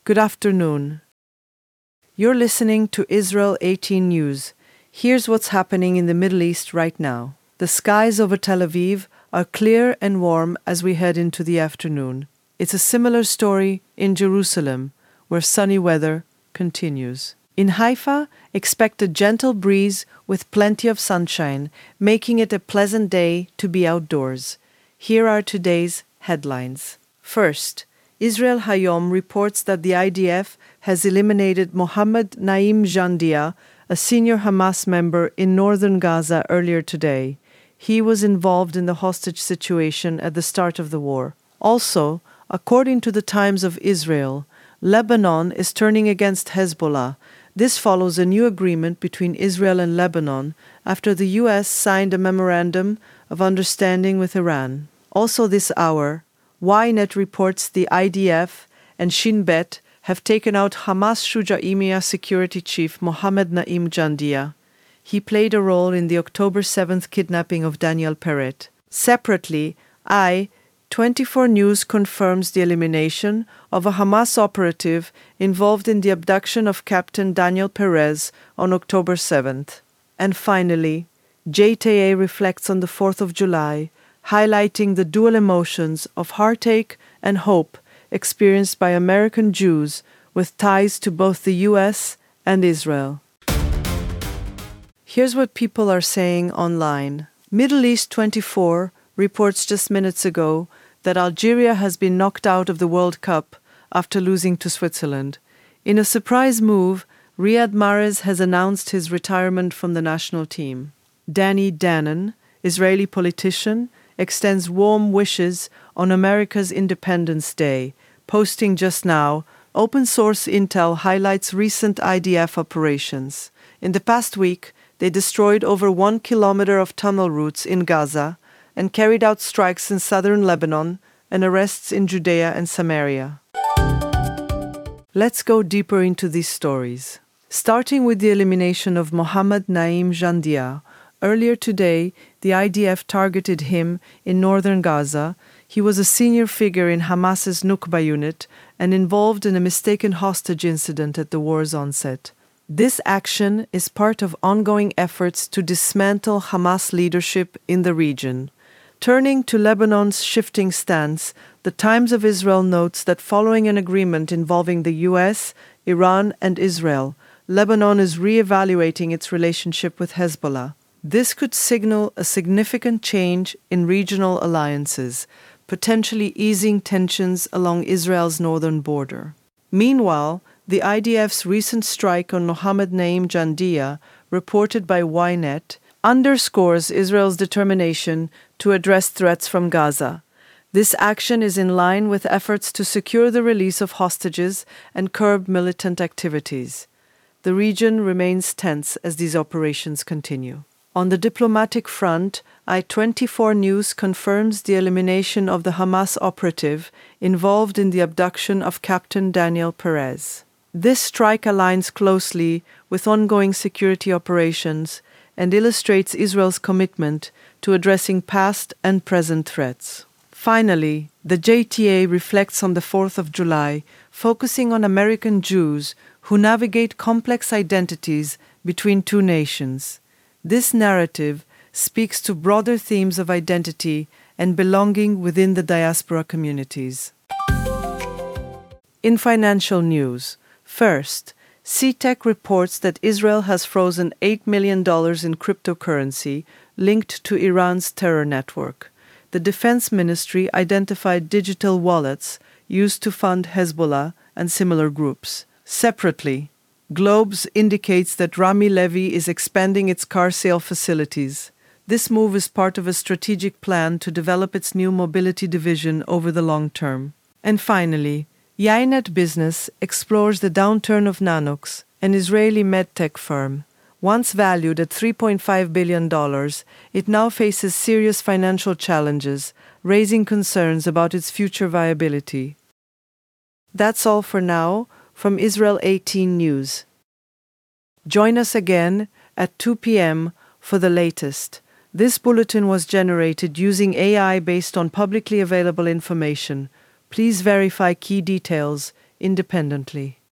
Good afternoon. You're listening to Israel 18 News. Here's what's happening in the Middle East right now. The skies over Tel Aviv are clear and warm as we head into the afternoon. It's a similar story in Jerusalem, where sunny weather continues. In Haifa, expect a gentle breeze with plenty of sunshine, making it a pleasant day to be outdoors. Here are today's headlines. First, Israel Hayom reports that the IDF has eliminated Mohammed Naim Jandia, a senior Hamas member in northern Gaza, earlier today. He was involved in the hostage situation at the start of the war. Also, according to the Times of Israel, Lebanon is turning against Hezbollah. This follows a new agreement between Israel and Lebanon after the U.S. signed a memorandum of understanding with Iran. Also this hour, Ynet reports the IDF and Shin Bet have taken out Hamas Shuja'imiyah security chief Mohammed Naim Jandia. He played a role in the October 7th kidnapping of Daniel Peret. Separately, I24 News confirms the elimination of a Hamas operative involved in the abduction of Captain Daniel Perez on October 7th. And finally, JTA reflects on the 4th of July, highlighting the dual emotions of heartache and hope experienced by American Jews with ties to both the U.S. and Israel. Here's what people are saying online. Middle East 24 reports just minutes ago that Algeria has been knocked out of the World Cup after losing to Switzerland. In a surprise move, Riyad Mahrez has announced his retirement from the national team. Danny Danon, Israeli politician, extends warm wishes on America's Independence Day, posting just now, open source intel highlights recent IDF operations. In the past week, they destroyed over 1 kilometer of tunnel routes in Gaza and carried out strikes in southern Lebanon and arrests in Judea and Samaria. Let's go deeper into these stories. Starting with the elimination of Mohammed Naim Jandia. Earlier today, the IDF targeted him in northern Gaza. He was a senior figure in Hamas's Nukba unit and involved in a mistaken hostage incident at the war's onset. This action is part of ongoing efforts to dismantle Hamas leadership in the region. Turning to Lebanon's shifting stance, the Times of Israel notes that following an agreement involving the U.S., Iran, and Israel, Lebanon is re-evaluating its relationship with Hezbollah. This could signal a significant change in regional alliances, potentially easing tensions along Israel's northern border. Meanwhile, the IDF's recent strike on Mohammed Naim Jandia, reported by Ynet, underscores Israel's determination to address threats from Gaza. This action is in line with efforts to secure the release of hostages and curb militant activities. The region remains tense as these operations continue. On the diplomatic front, I24 News confirms the elimination of the Hamas operative involved in the abduction of Captain Daniel Perez. This strike aligns closely with ongoing security operations and illustrates Israel's commitment to addressing past and present threats. Finally, the JTA reflects on the 4th of July, focusing on American Jews who navigate complex identities between two nations. This narrative speaks to broader themes of identity and belonging within the diaspora communities. In financial news, first, CTEC reports that Israel has frozen $8 million in cryptocurrency linked to Iran's terror network. The Defense Ministry identified digital wallets used to fund Hezbollah and similar groups. Separately, Globes indicates that Rami Levy is expanding its car sale facilities. This move is part of a strategic plan to develop its new mobility division over the long term. And finally, Ynet Business explores the downturn of Nanox, an Israeli medtech firm. Once valued at $3.5 billion, it now faces serious financial challenges, raising concerns about its future viability. That's all for now from Israel 18 News. Join us again at 2 p.m. for the latest. This bulletin was generated using AI based on publicly available information. Please verify key details independently.